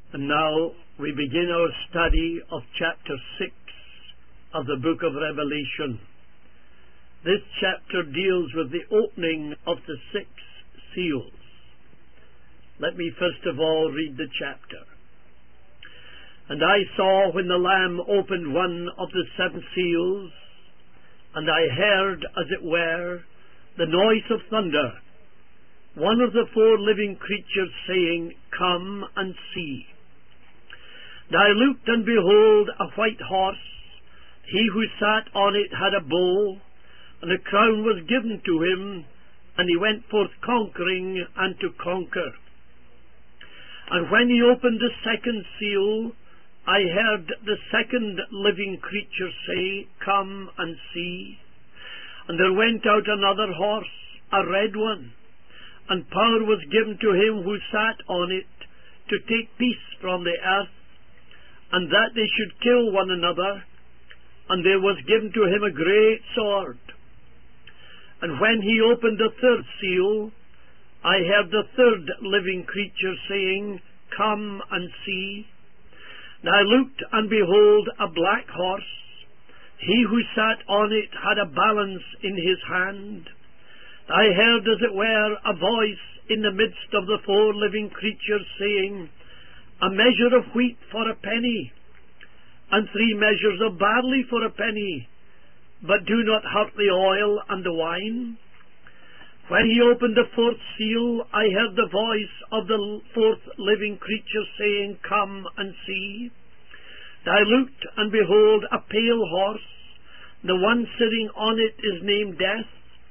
And now we begin our study of chapter 6 of the book of Revelation. This chapter deals with the opening of the 6 seals. Let me first of all read the chapter. And I saw when the Lamb opened one of the 7 seals, and I heard, as it were, the noise of thunder, one of the 4 living creatures saying, "Come and see." And I looked, and behold, a white horse. He who sat on it had a bow, and a crown was given to him, and he went forth conquering and to conquer. And when he opened the 2nd seal, I heard the 2nd living creature say, "Come and see." And there went out another horse, a red one, and power was given to him who sat on it to take peace from the earth, and that they should kill one another, and there was given to him a great sword. And when he opened the 3rd seal, I heard the 3rd living creature saying, "Come and see." And I looked, and behold, a black horse. He who sat on it had a balance in his hand. I heard, as it were, a voice in the midst of the 4 living creatures saying, "A measure of wheat for a penny, and 3 measures of barley for a penny, but do not hurt the oil and the wine." When he opened the 4th seal, I heard the voice of the 4th living creature saying, "Come and see." And I looked, and behold, a pale horse. The one sitting on it is named Death,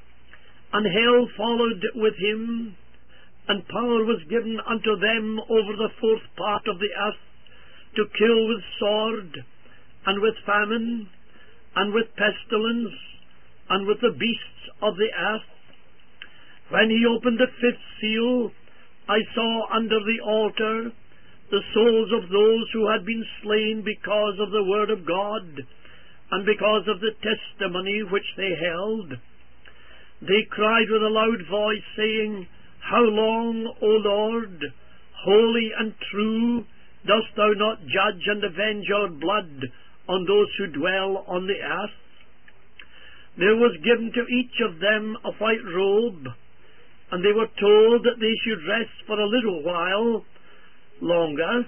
and hell followed with him, and power was given unto them over the 4th part of the earth, to kill with sword, and with famine, and with pestilence, and with the beasts of the earth. When he opened the 5th seal, I saw under the altar the souls of those who had been slain because of the word of God, and because of the testimony which they held. They cried with a loud voice, saying, "How long, O Lord, holy and true, dost thou not judge and avenge our blood on those who dwell on the earth?" There was given to each of them a white robe, and they were told that they should rest for a little while longer,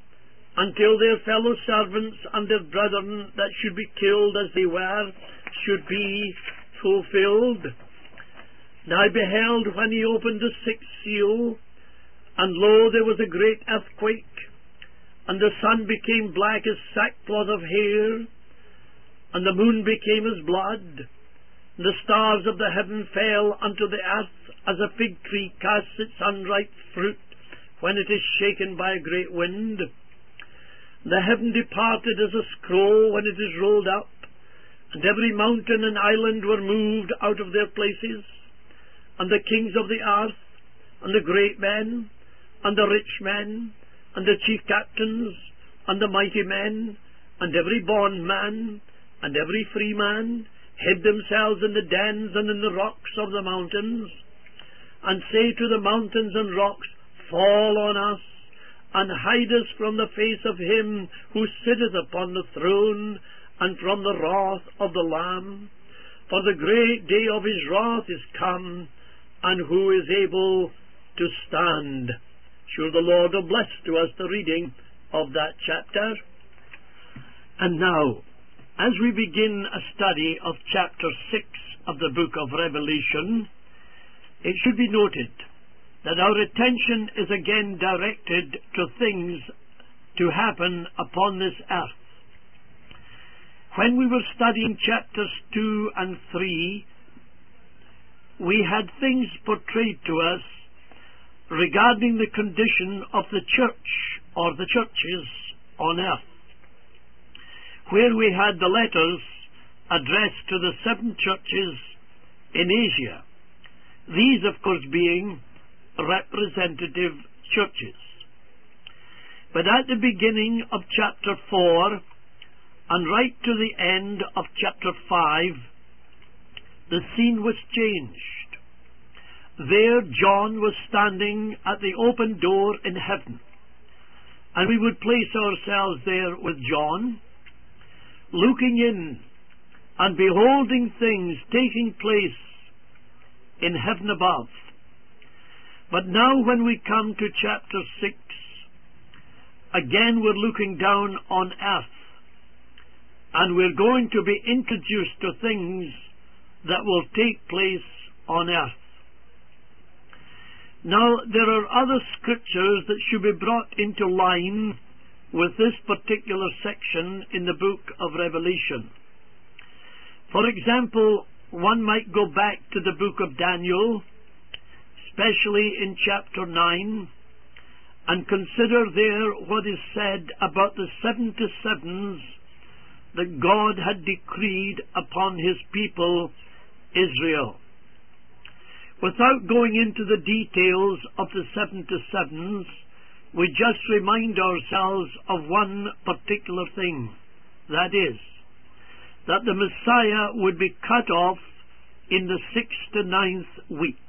until their fellow servants and their brethren that should be killed as they were should be fulfilled. And I beheld when he opened the 6th seal, and lo, there was a great earthquake, and the sun became black as sackcloth of hair, and the moon became as blood, and the stars of the heaven fell unto the earth, as a fig tree casts its unripe fruit when it is shaken by a great wind. The heaven departed as a scroll when it is rolled up, and every mountain and island were moved out of their places, and the kings of the earth, and the great men, and the rich men, and the chief captains, and the mighty men, and every bondman, and every free man, hid themselves in the dens and in the rocks of the mountains, and say to the mountains and rocks, "Fall on us, and hide us from the face of him who sitteth upon the throne, and from the wrath of the Lamb. For the great day of his wrath is come, and who is able to stand?" Sure, the Lord will bless to us the reading of that chapter. And now, as we begin a study of chapter 6 of the book of Revelation, it should be noted that our attention is again directed to things to happen upon this earth. When we were studying chapters 2 and 3, we had things portrayed to us regarding the condition of the church or the churches on earth, where we had the letters addressed to the 7 churches in Asia, these of course being representative churches. But at the beginning of chapter 4 and right to the end of chapter 5, the scene was changed. There John was standing at the open door in heaven, And we would place ourselves there with John, looking in and beholding things taking place in heaven above. But now when we come to chapter 6, again we're looking down on earth, and we're going to be introduced to things that will take place on earth. Now, there are other scriptures that should be brought into line with this particular section in the book of Revelation. For example, one might go back to the book of Daniel, especially in chapter 9, and consider there what is said about the 77s that God had decreed upon his people Israel. Without going into the details of the 77s, we just remind ourselves of one particular thing. That is, that the Messiah would be cut off in the 6th to 9th week,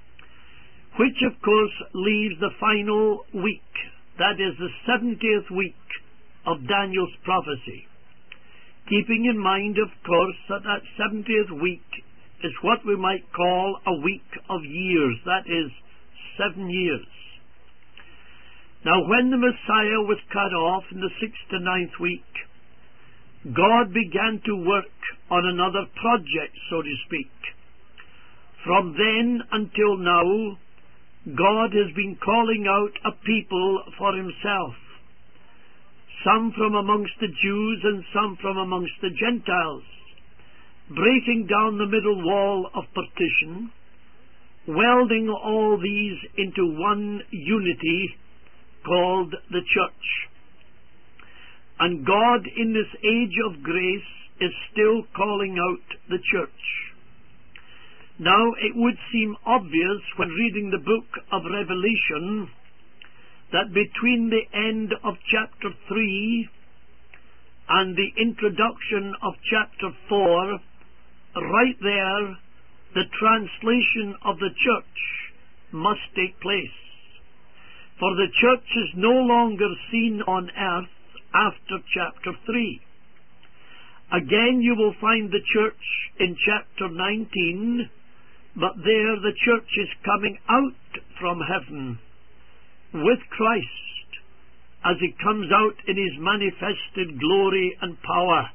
which of course leaves the final week, that is the 70th week of Daniel's prophecy. Keeping in mind, of course, that that 70th week is what we might call a week of years, that is 7 years. Now, when the Messiah was cut off in the 6th to 9th week, God began to work on another project, so to speak. From then until now, God has been calling out a people for himself, some from amongst the Jews and some from amongst the Gentiles, breaking down the middle wall of partition, welding all these into one unity called the church. And God, in this age of grace, is still calling out the church. Now, it would seem obvious when reading the book of Revelation that between the end of chapter 3 and the introduction of chapter 4, right there, the translation of the church must take place. For the church is no longer seen on earth after chapter 3. Again, you will find the church in chapter 19, but there the church is coming out from heaven with Christ as he comes out in his manifested glory and power.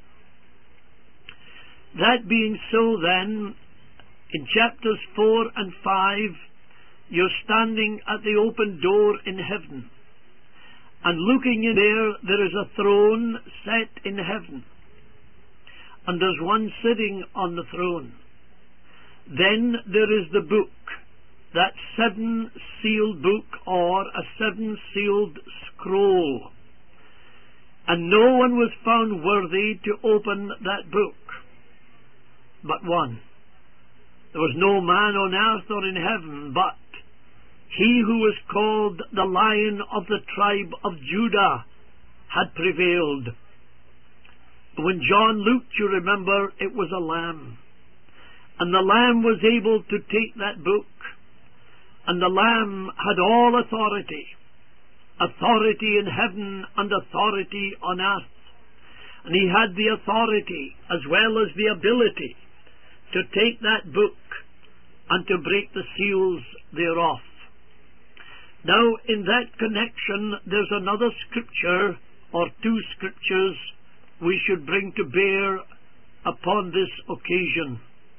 That being so, then, in chapters 4 and 5, you're standing at the open door in heaven, and looking in there is a throne set in heaven, and there's one sitting on the throne. Then there is the book, that 7-sealed book, or a 7-sealed scroll, and no one was found worthy to open that book but one. There was no man on earth or in heaven, but he who was called the Lion of the tribe of Judah had prevailed. When John looked, you remember, it was a lamb. And the lamb was able to take that book, and the lamb had all authority. Authority in heaven and authority on earth. And he had the authority as well as the ability to take that book and to break the seals thereof. Now, in that connection, there's another scripture, or two scriptures, we should bring to bear upon this occasion.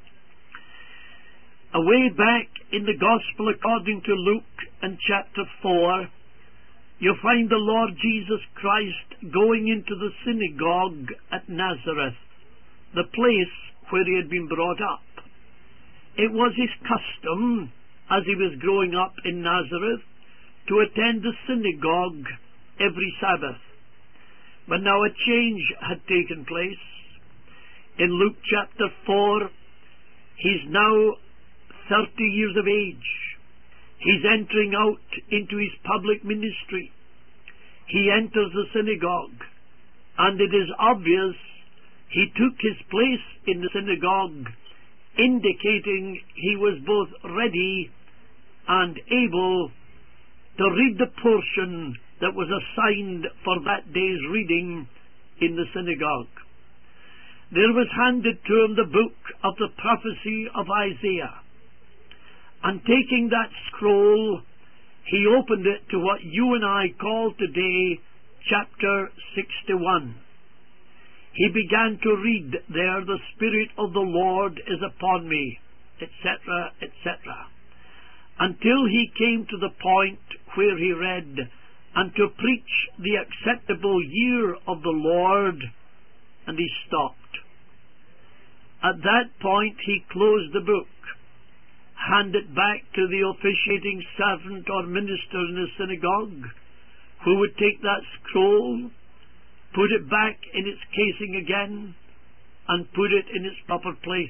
Away back in the Gospel according to Luke in chapter 4, you find the Lord Jesus Christ going into the synagogue at Nazareth, the place where he had been brought up. It was his custom, as he was growing up in Nazareth, to attend the synagogue every Sabbath. But now a change had taken place. In Luke chapter 4, he's now 30 years of age. He's entering out into his public ministry. He enters the synagogue, and it is obvious he took his place in the synagogue, indicating he was both ready and able to read the portion that was assigned for that day's reading in the synagogue. There was handed to him the book of the prophecy of Isaiah, and taking that scroll, he opened it to what you and I call today chapter 61. He began to read there, "The Spirit of the Lord is upon me," etc., etc., until he came to the point where he read, "And to preach the acceptable year of the Lord," and he stopped. At that point he closed the book, handed it back to the officiating servant or minister in the synagogue, who would take that scroll, put it back in its casing again, and put it in its proper place.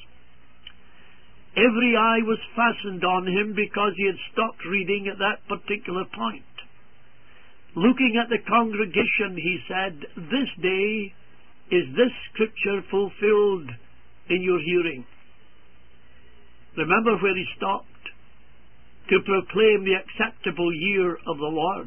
Every eye was fastened on him because he had stopped reading at that particular point. Looking at the congregation, he said, "This day is this scripture fulfilled in your hearing." Remember where he stopped? To proclaim the acceptable year of the Lord.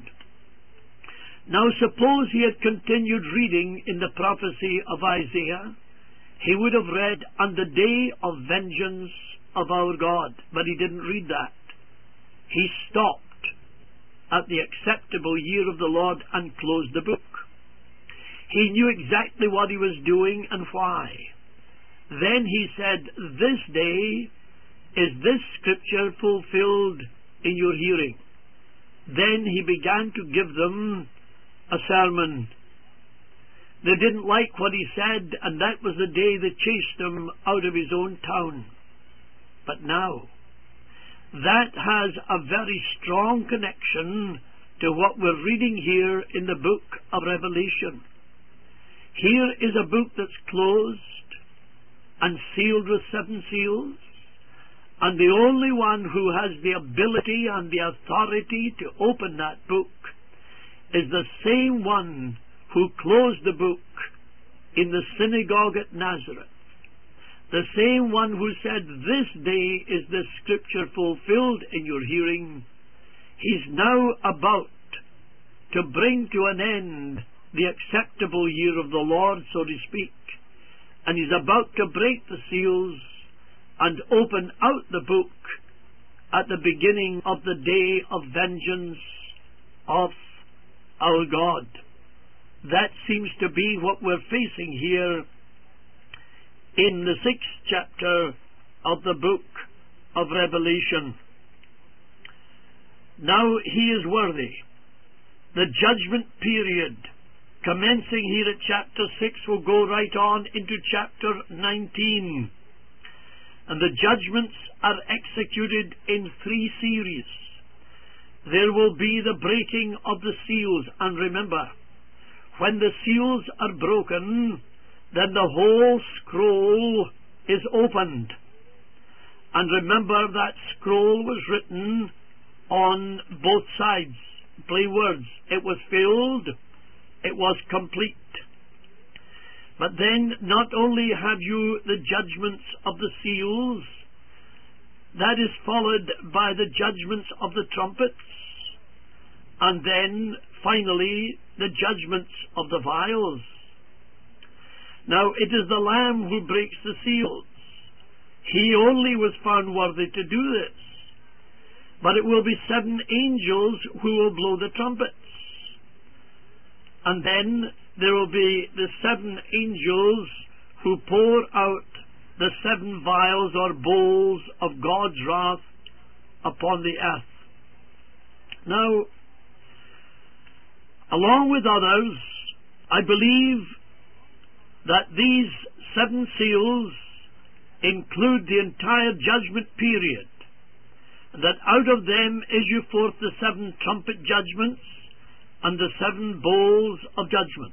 Now suppose he had continued reading in the prophecy of Isaiah, he would have read, "On the day of vengeance of our God," but he didn't read that. He stopped at the acceptable year of the Lord and closed the book. He knew exactly what he was doing and why. Then he said, "This day is this scripture fulfilled in your hearing." Then he began to give them a sermon. They didn't like what he said, and that was the day they chased him out of his own town. But now, that has a very strong connection to what we're reading here in the book of Revelation. Here is a book that's closed and sealed with 7 seals, and the only one who has the ability and the authority to open that book is the same one who closed the book in the synagogue at Nazareth. The same one who said, "This day is the scripture fulfilled in your hearing." He's now about to bring to an end the acceptable year of the Lord, so to speak, and he's about to break the seals and open out the book at the beginning of the day of vengeance of our God. That seems to be what we're facing here in the 6th chapter of the book of Revelation. Now he is worthy. The judgment period, commencing here at chapter 6, will go right on into chapter 19. And the judgments are executed in 3 series. There will be the breaking of the seals, and remember, when the seals are broken, then the whole scroll is opened. And remember, that scroll was written on both sides. Plain words. It was filled. It was complete. But then not only have you the judgments of the seals, that is followed by the judgments of the trumpets, and then finally the judgments of the vials. Now it is the Lamb who breaks the seals. He only was found worthy to do this. But it will be 7 angels who will blow the trumpets. And then there will be the 7 angels who pour out the 7 vials or bowls of God's wrath upon the earth. Now, along with others, I believe that these 7 seals include the entire judgment period, and that out of them issue forth the 7 trumpet judgments and the 7 bowls of judgment.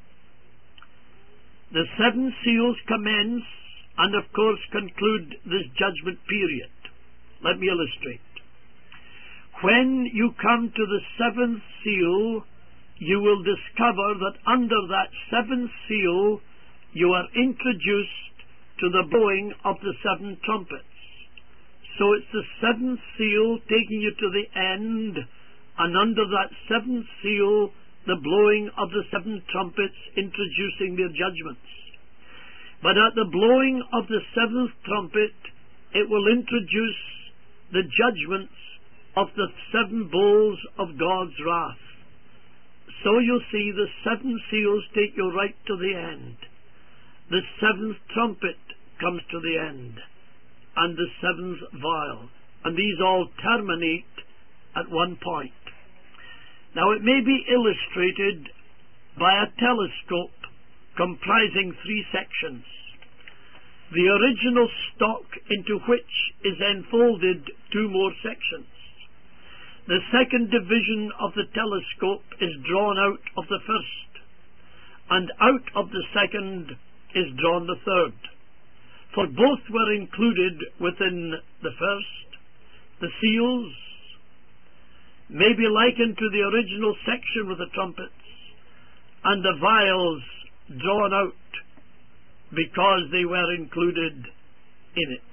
The 7 seals commence and of course conclude this judgment period. Let me illustrate. When you come to the 7th seal, you will discover that under that 7th seal you are introduced to the blowing of the 7 trumpets. So it's the 7th seal taking you to the end and under that seventh seal, the blowing of the seven trumpets introducing their judgments. But at the blowing of the seventh trumpet, it will introduce the judgments of the seven bowls of God's wrath. So you see, the seven seals take you right to the end. The seventh trumpet comes to the end, and the seventh vial, and these all terminate at one point. Now it may be illustrated by a telescope comprising three sections. The original stock into which is enfolded two more sections. The second division of the telescope is drawn out of the first, and out of the second is drawn the third. For both were included within the first. The seals may be likened to the original section with the trumpets, and the vials drawn out because they were included in it.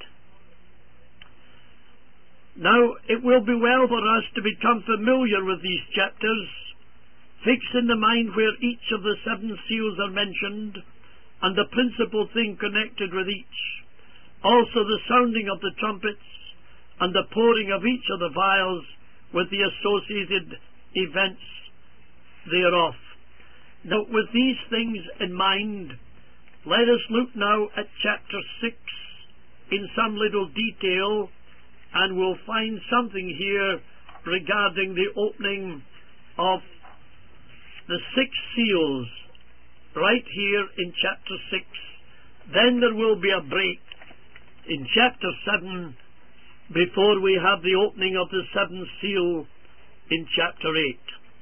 Now, it will be well for us to become familiar with these chapters, fix in the mind where each of the seven seals are mentioned, and the principal thing connected with each, also the sounding of the trumpets, and the pouring of each of the vials with the associated events thereof. Now, with these things in mind, let us look now at chapter 6 in some little detail, and we'll find something here regarding the opening of the six seals right here in chapter 6. Then there will be a break in chapter 7 before we have the opening of the seventh seal in chapter 8.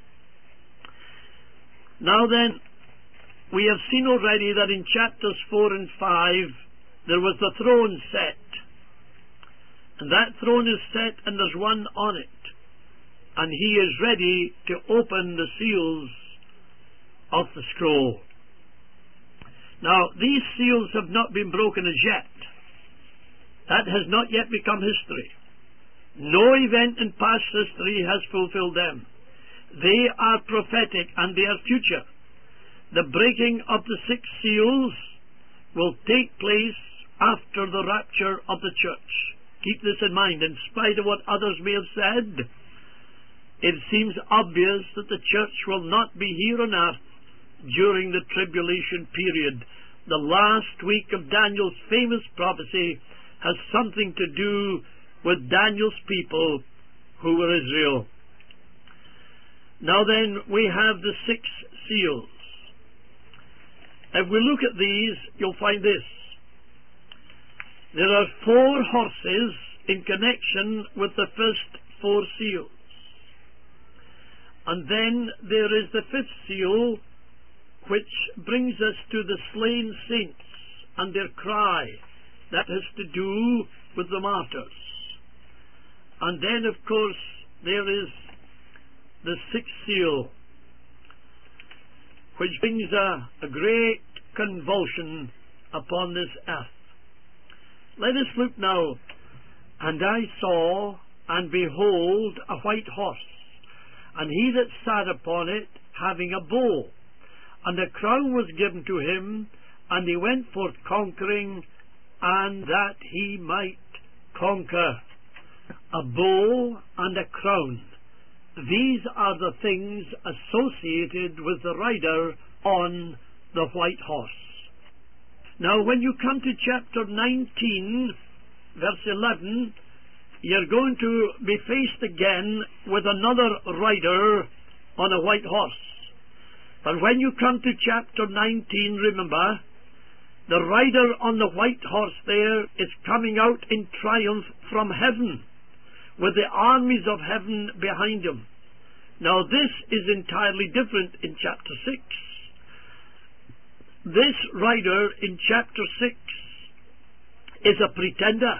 Now then, we have seen already that in chapters 4 and 5 there was the throne set. And that throne is set, and there's one on it. And he is ready to open the seals of the scroll. Now, these seals have not been broken as yet. That has not yet become history. No event in past history has fulfilled them. They are prophetic, and they are future. The breaking of the six seals will take place after the rapture of the church. Keep this in mind. In spite of what others may have said, it seems obvious that the church will not be here on earth during the tribulation period. The last week of Daniel's famous prophecy has something to do with Daniel's people who were Israel. Now then, we have the six seals. If we look at these, you'll find this. There are 4 horses in connection with the first 4 seals. And then there is the 5th seal, which brings us to the slain saints and their cry. That has to do with the martyrs. And then, of course, there is the 6th seal, which brings a great convulsion upon this earth. Let us look now. And I saw, and behold, a white horse, and he that sat upon it having a bow, and a crown was given to him, and he went forth conquering, and that he might conquer. A bow and a crown. These are the things associated with the rider on the white horse. Now, when you come to chapter 19, verse 11, you're going to be faced again with another rider on a white horse. But when you come to chapter 19, remember, the rider on the white horse there is coming out in triumph from heaven, with the armies of heaven behind him. Now, this is entirely different in chapter 6. This rider in chapter 6 is a pretender.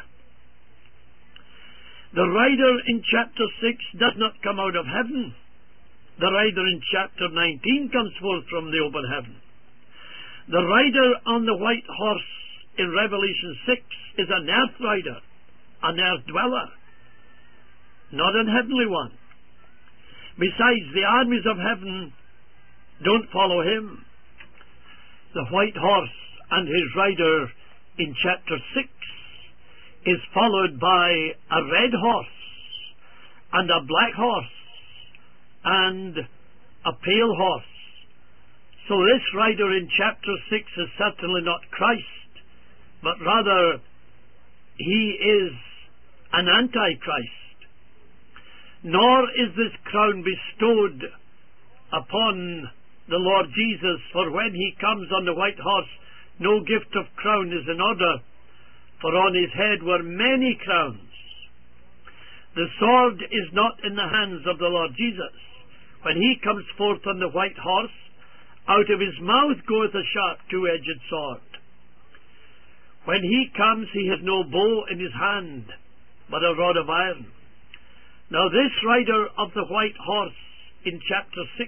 The rider in chapter 6 does not come out of heaven. The rider in chapter 19 comes forth from the open heaven. The rider on the white horse in Revelation 6 is an earth rider, an earth dweller, not an heavenly one. Besides, the armies of heaven don't follow him. The white horse and his rider in chapter 6 is followed by a red horse and a black horse and a pale horse. So this rider in chapter 6 is certainly not Christ, but rather he is an antichrist. Nor is this crown bestowed upon the Lord Jesus, for when he comes on the white horse, no gift of crown is in order, for on his head were many crowns. The sword is not in the hands of the Lord Jesus. When he comes forth on the white horse, out of his mouth goeth a sharp two-edged sword. When he comes, he has no bow in his hand, but a rod of iron. Now this rider of the white horse in chapter 6,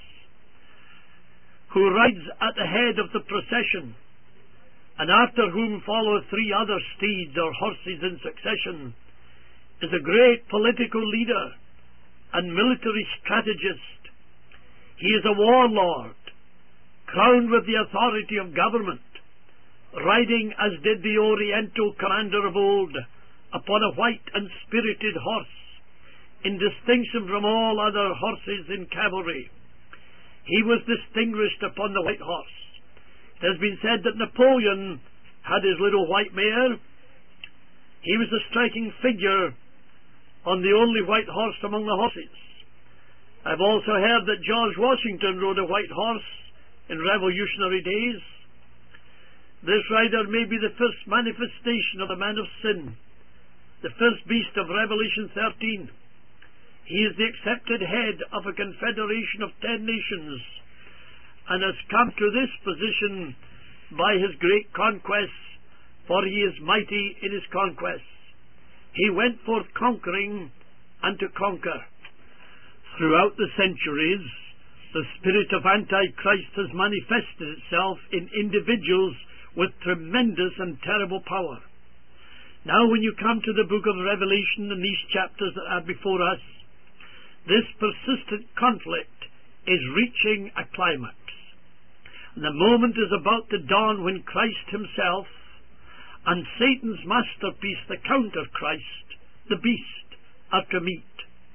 who rides at the head of the procession, and after whom follow 3 other steeds or horses in succession, is a great political leader and military strategist. He is a warlord, crowned with the authority of government, riding as did the Oriental commander of old, upon a white and spirited horse, in distinction from all other horses in cavalry. He was distinguished upon the white horse. It has been said that Napoleon had his little white mare. He was a striking figure on the only white horse among the horses. I've also heard that George Washington rode a white horse in revolutionary days. This rider may be the first manifestation of the man of sin, the first beast of Revelation 13. He is the accepted head of a confederation of 10 nations, and has come to this position by his great conquests, for he is mighty in his conquests. He went forth conquering and to conquer. Throughout the centuries, the spirit of Antichrist has manifested itself in individuals with tremendous and terrible power. Now when you come to the book of Revelation and these chapters that are before us, this persistent conflict is reaching a climax. And the moment is about to dawn when Christ himself and Satan's masterpiece, the counter-Christ, the beast, are to meet.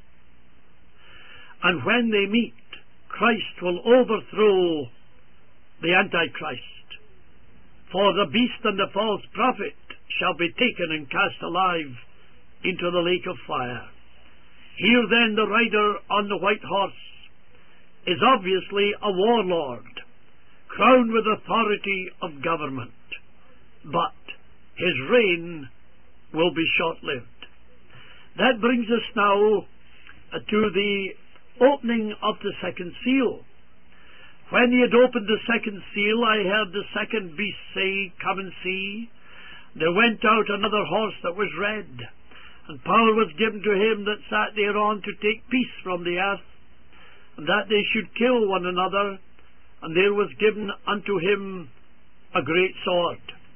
And when they meet, Christ will overthrow the Antichrist. For the beast and the false prophet shall be taken and cast alive into the lake of fire. Here then the rider on the white horse is obviously a warlord, crowned with authority of government. But his reign will be short-lived. That brings us now to the opening of the second seal. When he had opened the second seal, I heard the second beast say, "Come and see." There went out another horse that was red, and power was given to him that sat thereon to take peace from the earth, and that they should kill one another, and there was given unto him a great sword.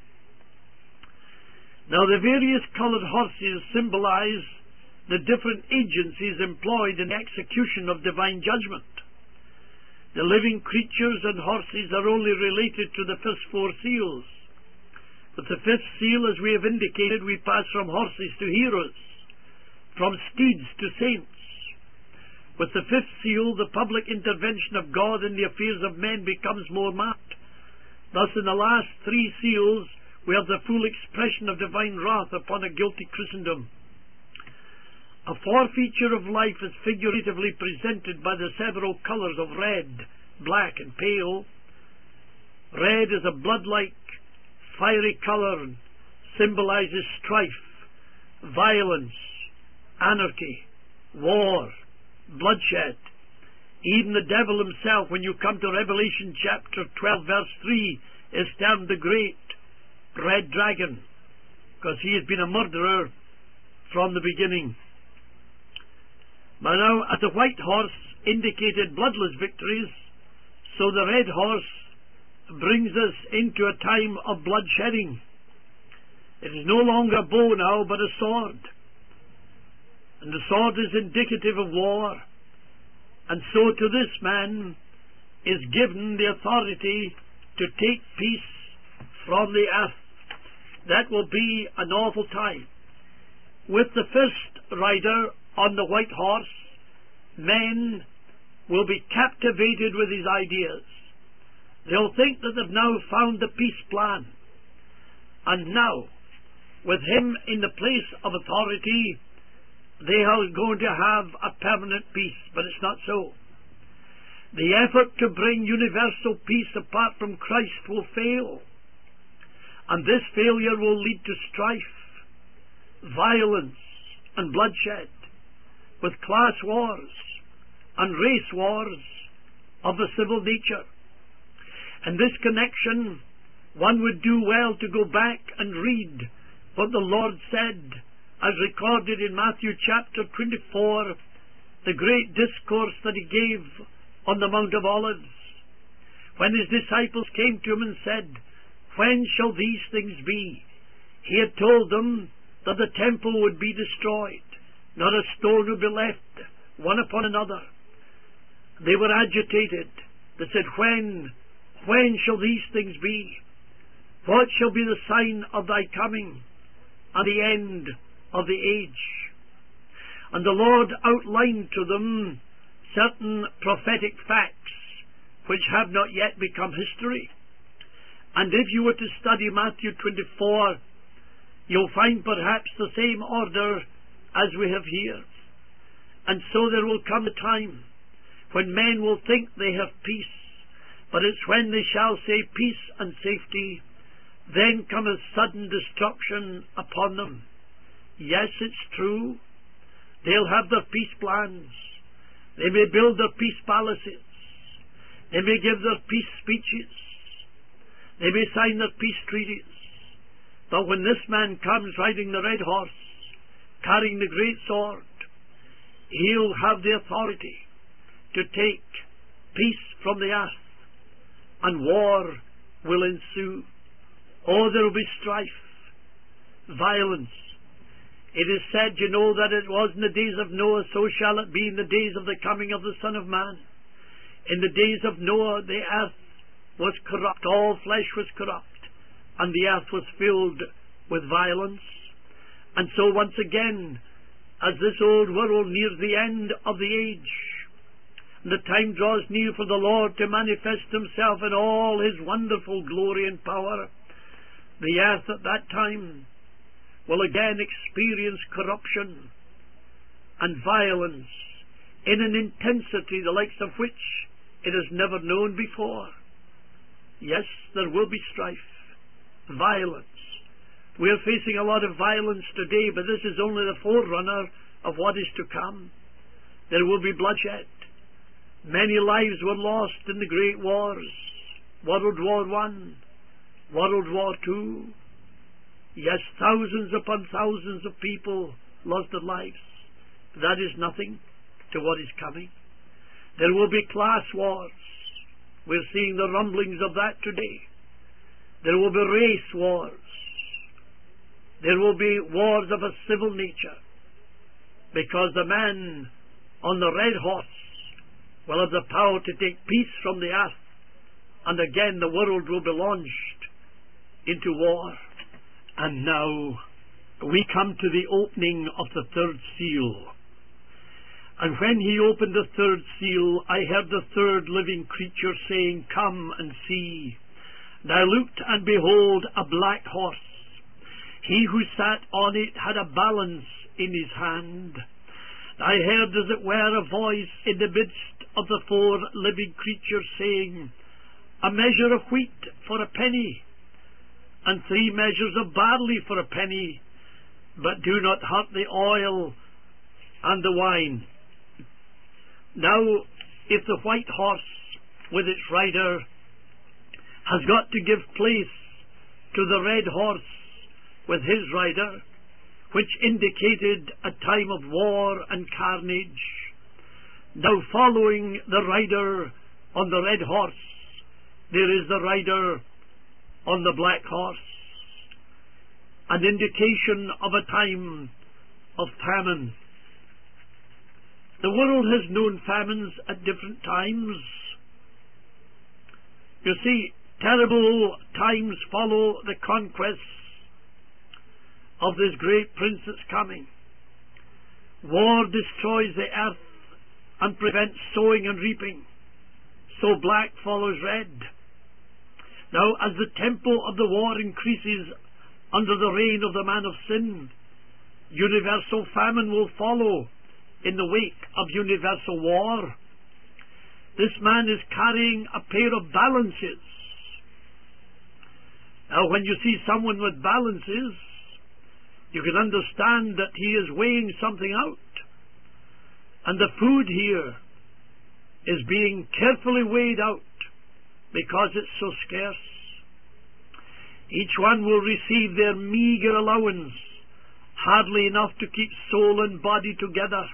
Now the various coloured horses symbolize the different agencies employed in the execution of divine judgment. The living creatures and horses are only related to the first 4 seals. With the 5th seal, as we have indicated, we pass from horses to heroes, from steeds to saints. With the 5th seal, the public intervention of God in the affairs of men becomes more marked. Thus, in the last 3 seals, we have the full expression of divine wrath upon a guilty Christendom. A forefeature of life is figuratively presented by the several colours of red, black, and pale. Red is a blood-like, fiery colour and symbolizes strife, violence, anarchy, war, bloodshed. Even the devil himself, when you come to Revelation chapter 12 verse 3, is termed the great red dragon, because he has been a murderer from the beginning. But now, as the white horse indicated bloodless victories, so the red horse brings us into a time of bloodshedding. It is no longer a bow now, but a sword. And the sword is indicative of war. And so to this man is given the authority to take peace from the earth. That will be an awful time. With the first rider on the white horse, men will be captivated with his ideas. They'll think that they've now found the peace plan. And now, with him in the place of authority, they are going to have a permanent peace. But it's not so. The effort to bring universal peace apart from Christ will fail. And this failure will lead to strife, violence, and bloodshed, with class wars and race wars of a civil nature. In this connection, one would do well to go back and read what the Lord said, as recorded in Matthew chapter 24, the great discourse that he gave on the Mount of Olives, when his disciples came to him and said, "When shall these things be?" He had told them that the temple would be destroyed, not a stone would be left one upon another. They were agitated. They said, When shall these things be? What shall be the sign of thy coming and the end of the age? And the Lord outlined to them certain prophetic facts which have not yet become history. And if you were to study Matthew 24, you'll find perhaps the same order as we have here. And so there will come a time when men will think they have peace, but it's when they shall say peace and safety, then cometh sudden destruction upon them. Yes, it's true. They'll have their peace plans. They may build their peace palaces. They may give their peace speeches. They may sign their peace treaties. But when this man comes riding the red horse, carrying the great sword, he'll have the authority to take peace from the earth, and war will ensue. Oh, there will be strife, violence. It is said, you know, that it was in the days of Noah, so shall it be in the days of the coming of the Son of Man. In the days of Noah, the earth was corrupt, all flesh was corrupt, and the earth was filled with violence. And so once again, as this old world nears the end of the age, and the time draws near for the Lord to manifest himself in all his wonderful glory and power, the earth at that time will again experience corruption and violence in an intensity the likes of which it has never known before. Yes, there will be strife, violence. We are facing a lot of violence today, but this is only the forerunner of what is to come. There will be bloodshed. Many lives were lost in the great wars. World War I, World War II. Yes, thousands upon thousands of people lost their lives. That is nothing to what is coming. There will be class wars. We're seeing the rumblings of that today. There will be race wars. There will be wars of a civil nature, because the man on the red horse will have the power to take peace from the earth, and again the world will be launched into war. And now we come to the opening of the third seal. And when he opened the third seal, I heard the third living creature saying, "Come and see." And I looked, and behold, a black horse. He who sat on it had a balance in his hand. I heard, as it were, a voice in the midst of the four living creatures saying, "A measure of wheat for a penny, and 3 measures of barley for a penny, but do not hurt the oil and the wine." Now, if the white horse with its rider has got to give place to the red horse with his rider, which indicated a time of war and carnage, now following the rider on the red horse, there is the rider on the black horse, an indication of a time of famine. The world has known famines at different times. You see, terrible times follow the conquests of this great prince that's coming. War destroys the earth and prevents sowing and reaping. So black follows red. Now, as the tempo of the war increases under the reign of the man of sin, universal famine will follow in the wake of universal war. This man is carrying a pair of balances. Now, when you see someone with balances, you can understand that he is weighing something out. And the food here is being carefully weighed out because it's so scarce. Each one will receive their meagre allowance, hardly enough to keep soul and body together.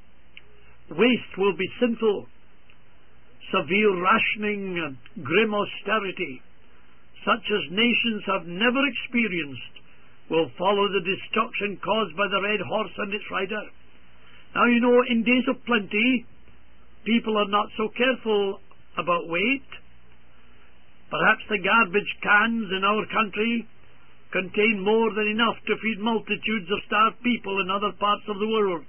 Waste will be sinful. Severe rationing and grim austerity, such as nations have never experienced, will follow the destruction caused by the red horse and its rider. Now, you know, in days of plenty, people are not so careful about weight. Perhaps the garbage cans in our country contain more than enough to feed multitudes of starved people in other parts of the world.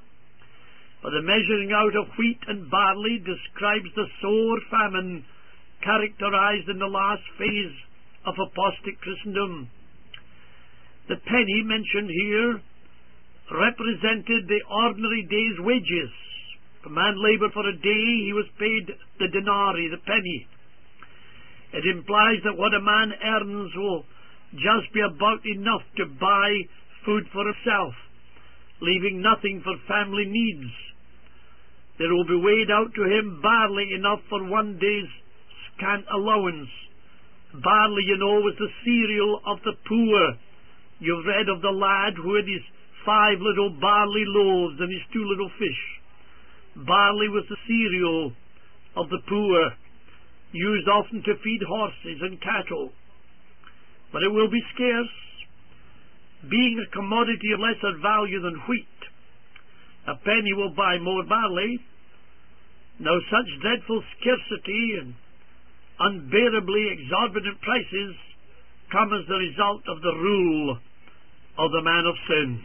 But the measuring out of wheat and barley describes the sore famine characterized in the last phase of apostate Christendom. The penny mentioned here represented the ordinary day's wages. If a man laboured for a day, he was paid the denarii, the penny. It implies that what a man earns will just be about enough to buy food for himself, leaving nothing for family needs. There will be weighed out to him barley enough for one day's scant allowance. Barley, you know, was the cereal of the poor. You've read of the lad who had his 5 little barley loaves and his 2 little fish. Barley was the cereal of the poor, used often to feed horses and cattle. But it will be scarce, being a commodity of lesser value than wheat. A penny will buy more barley. Now, such dreadful scarcity and unbearably exorbitant prices come as the result of the rule of the man of sin.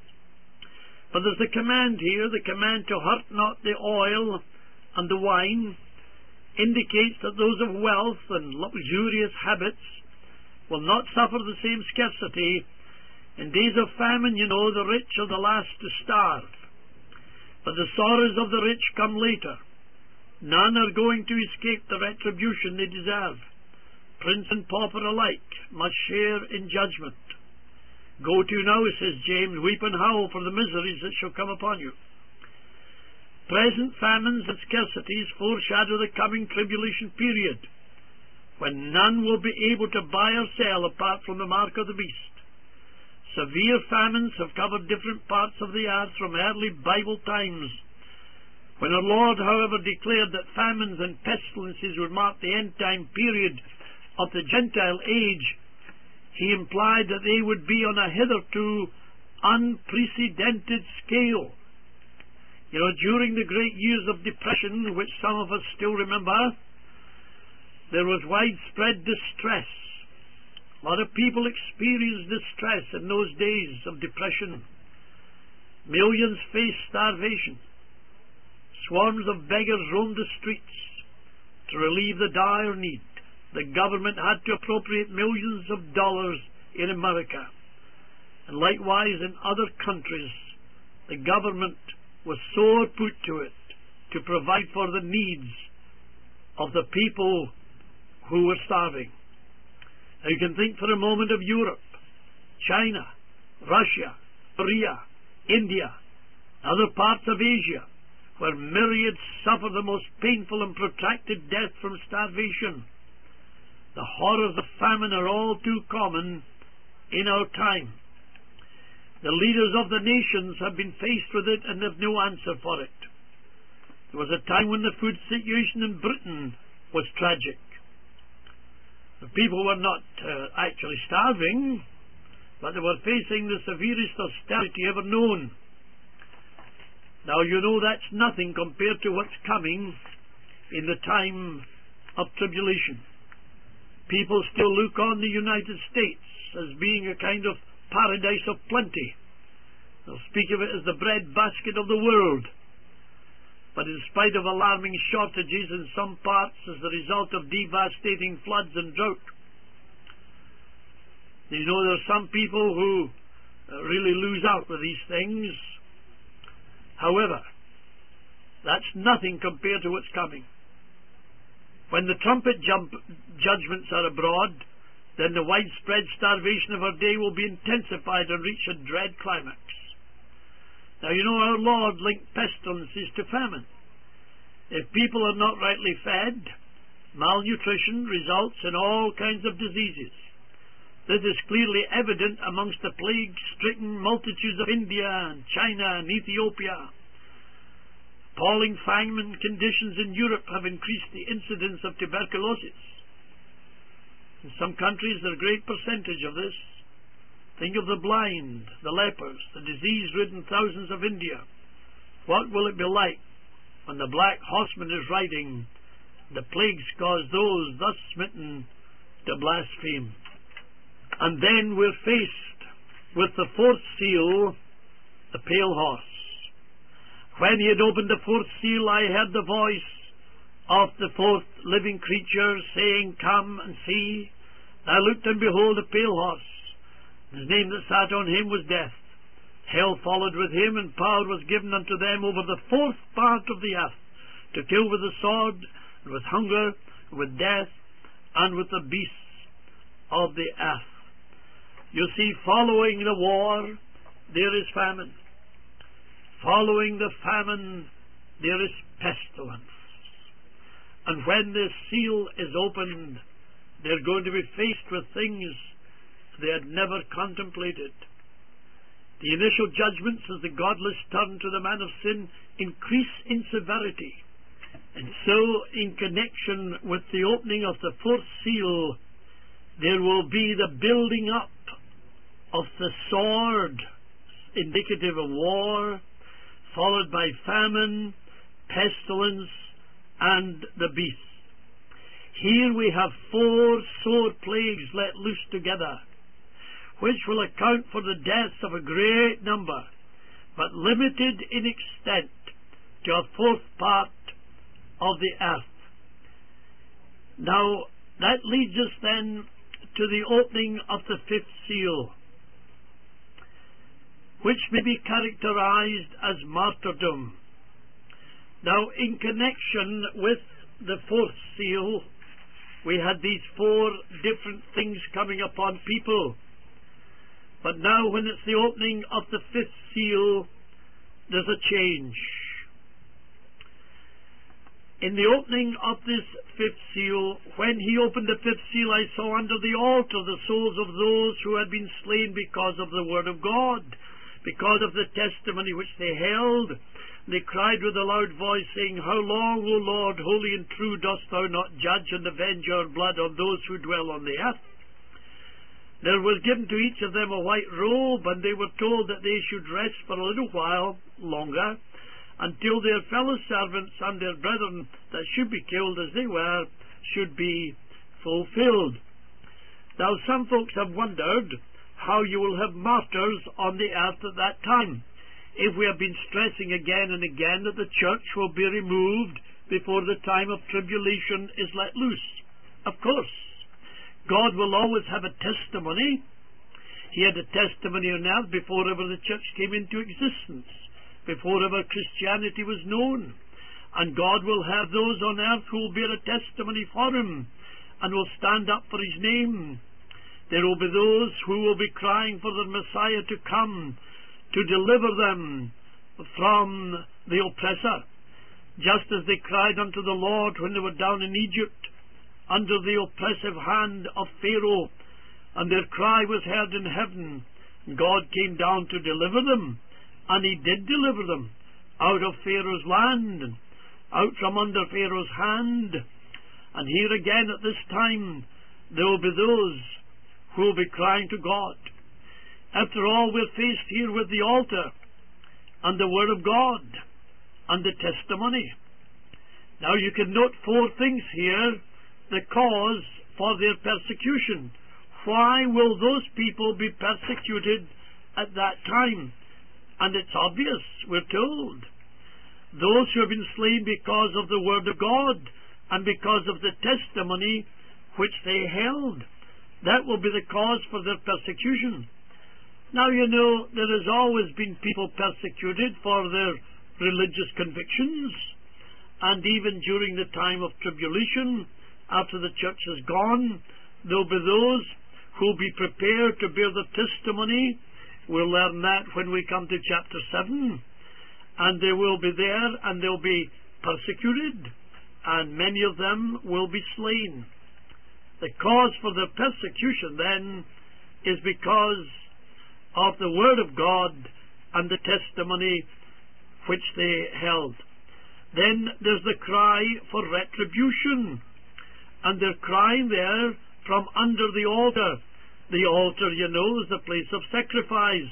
But there's the command here, the command to hurt not the oil and the wine, indicates that those of wealth and luxurious habits will not suffer the same scarcity. In days of famine, you know, the rich are the last to starve. But the sorrows of the rich come later. None are going to escape the retribution they deserve. Prince and pauper alike must share in judgment. Go to now, says James, weep and howl for the miseries that shall come upon you. Present famines and scarcities foreshadow the coming tribulation period, when none will be able to buy or sell apart from the mark of the beast. Severe famines have covered different parts of the earth from early Bible times. When our Lord, however, declared that famines and pestilences would mark the end-time period of the Gentile age, he implied that they would be on a hitherto unprecedented scale. You know, during the great years of depression, which some of us still remember, there was widespread distress. A lot of people experienced distress in those days of depression. Millions faced starvation. Swarms of beggars roamed the streets to relieve the dire need. The government had to appropriate millions of dollars in America. And likewise in other countries, the government was sore put to it to provide for the needs of the people who were starving. Now you can think for a moment of Europe, China, Russia, Korea, India, other parts of Asia, where myriads suffer the most painful and protracted death from starvation. The horrors of famine are all too common in our time. The leaders of the nations have been faced with it and have no answer for it. There was a time when the food situation in Britain was tragic. The people were not actually starving, but they were facing the severest austerity ever known. Now you know that's nothing compared to what's coming in the time of tribulation. People still look on the United States as being a kind of paradise of plenty. They'll speak of it as the breadbasket of the world. But in spite of alarming shortages in some parts as the result of devastating floods and drought, you know there are some people who really lose out with these things. However, that's nothing compared to what's coming. When the trumpet judgments are abroad, then the widespread starvation of our day will be intensified and reach a dread climax. Now you know our Lord linked pestilences to famine. If people are not rightly fed, malnutrition results in all kinds of diseases. This is clearly evident amongst the plague-stricken multitudes of India and China and Ethiopia. Appalling famine conditions in Europe have increased the incidence of tuberculosis. In some countries there are a great percentage of this. Think of the blind, the lepers, the disease-ridden thousands of India. What will it be like when the Black Horseman is riding, the plagues cause those thus smitten to blaspheme? And then we're faced with the fourth seal, the pale horse. When he had opened the fourth seal, I heard the voice of the fourth living creature saying, "Come and see." I looked, and behold, a pale horse. His name that sat on him was Death. Hell followed with him, and power was given unto them over the fourth part of the earth, to kill with the sword, and with hunger, and with death, and with the beasts of the earth. You see, following the war, there is famine. Following the famine, there is pestilence. And when this seal is opened, they're going to be faced with things they had never contemplated. The initial judgments as the godless turn to the man of sin increase in severity. And so, in connection with the opening of the fourth seal, there will be the building up of the sword, indicative of war, followed by famine, pestilence, and the beast. Here we have 4 sore plagues let loose together, which will account for the deaths of a great number, but limited in extent to a fourth part of the earth. Now, that leads us then to the opening of the fifth seal, which may be characterized as martyrdom. Now, in connection with the fourth seal, we had these 4 different things coming upon people. But now, when it's the opening of the fifth seal, there's a change. In the opening of this fifth seal, when he opened the fifth seal, I saw under the altar the souls of those who had been slain because of the word of God, because of the testimony which they held. They cried with a loud voice, saying, "How long, O Lord, holy and true, dost thou not judge and avenge our blood on those who dwell on the earth?" There was given to each of them a white robe, and they were told that they should rest for a little while longer, until their fellow servants and their brethren that should be killed as they were should be fulfilled. Now, some folks have wondered how you will have martyrs on the earth at that time, if we have been stressing again and again that the church will be removed before the time of tribulation is let loose. Of course, God will always have a testimony. He had a testimony on earth before ever the church came into existence, before ever Christianity was known. And God will have those on earth who will bear a testimony for him and will stand up for his name. There will be those who will be crying for the Messiah to come to deliver them from the oppressor, just as they cried unto the Lord when they were down in Egypt under the oppressive hand of Pharaoh, and their cry was heard in heaven. God came down to deliver them, and he did deliver them out of Pharaoh's land, out from under Pharaoh's hand. And here again at this time there will be those who will be crying to God. After all, we're faced here with the altar and the Word of God. and the testimony. Now you can note four things here, the cause for their persecution. Why will those people be persecuted at that time? And it's obvious, we're told. Those who have been slain because of the word of God and because of the testimony which they held. That will be the cause for their persecution. Now you know there has always been people persecuted for their religious convictions, and even during the time of tribulation, after the church is gone, there will be those who will be prepared to bear the testimony. We'll learn that when we come to chapter 7. And they will be there, and they'll be persecuted, and many of them will be slain. The cause for their persecution then is because of the word of God and the testimony which they held. Then there's the cry for retribution, and they're crying there from under the altar. The altar, you know, is the place of sacrifice,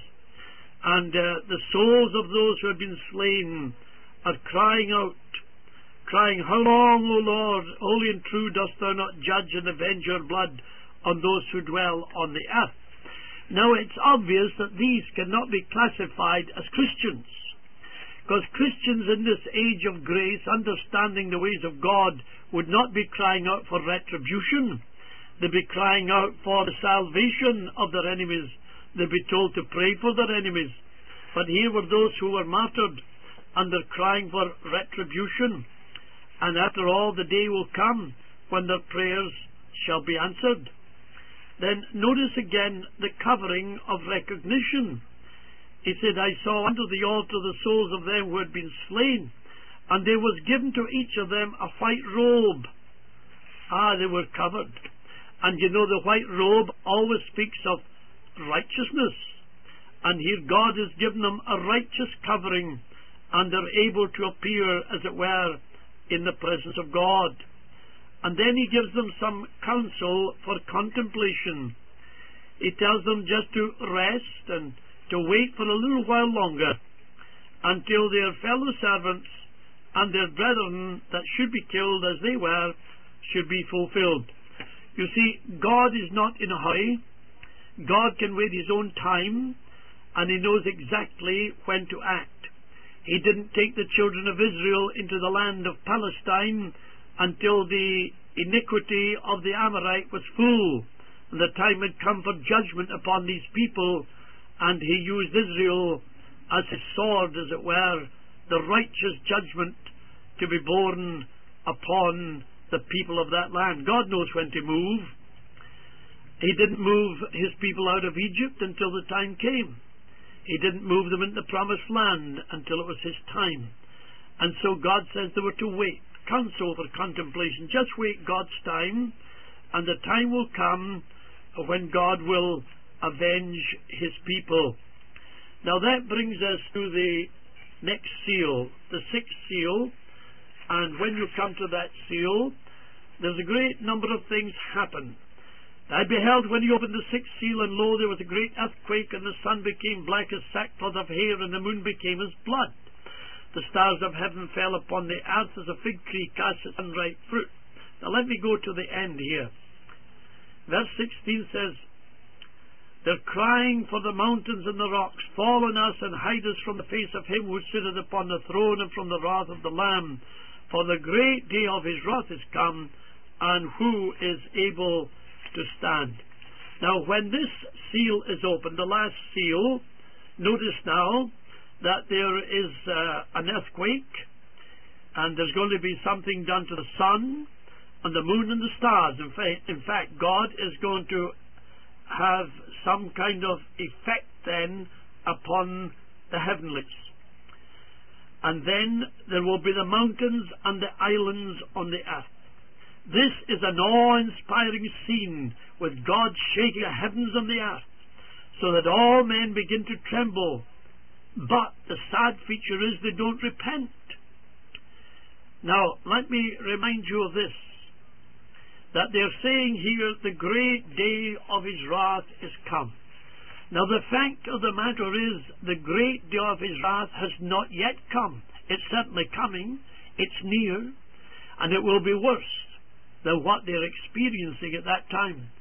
and the souls of those who have been slain are crying out, crying, "How long, O Lord, holy and true, dost thou not judge and avenge your blood on those who dwell on the earth?" Now it's obvious that these cannot be classified as Christians, because Christians in this age of grace, understanding the ways of God, would not be crying out for retribution. They'd be crying out for the salvation of their enemies. They'd be told to pray for their enemies. But here were those who were martyred, and they're crying for retribution. And after all, the day will come when their prayers shall be answered. Then notice again the covering of recognition. He said, "I saw under the altar the souls of them who had been slain, and there was given to each of them a white robe." They were covered. And you know, the white robe always speaks of righteousness. And here God has given them a righteous covering, and they're able to appear, as it were, in the presence of God. And then he gives them some counsel for contemplation. He tells them just to rest and to wait for a little while longer, until their fellow servants and their brethren that should be killed as they were should be fulfilled. You see, God is not in a hurry. God can wait his own time, and he knows exactly when to act. He didn't take the children of Israel into the land of Palestine until the iniquity of the Amorite was full, and the time had come for judgment upon these people, and he used Israel as his sword, as it were, the righteous judgment to be borne upon the people of that land. God knows when to move. He didn't move his people out of Egypt until the time came. He didn't move them into the promised land until it was his time. And so God says they were to wait. Counsel for contemplation. Just wait God's time, and the time will come when God will avenge his people. Now that brings us to the next seal, the sixth seal. And when you come to that seal, there's a great number of things happen. I beheld when he opened the sixth seal, and lo, there was a great earthquake, and the sun became black as sackcloth of hair, and the moon became as blood. The stars of heaven fell upon the earth as a fig tree casts its unripe fruit. Now let me go to the end here. Verse 16 says, "They're crying for the mountains and the rocks, fall on us and hide us from the face of him who sitteth upon the throne and from the wrath of the Lamb. For the great day of his wrath is come, and who is able to stand?" Now when this seal is opened, the last seal, notice now that there is an earthquake, and there's going to be something done to the sun and the moon and the stars. In fact, God is going to have some kind of effect then upon the heavenlies. And then there will be the mountains and the islands on the earth. This is an awe-inspiring scene, with God shaking the heavens and the earth, so that all men begin to tremble. But the sad feature is they don't repent. Now, let me remind you of this, that they're saying here, the great day of his wrath is come. Now, the fact of the matter is, the great day of his wrath has not yet come. It's certainly coming. It's near. And it will be worse than what they're experiencing at that time.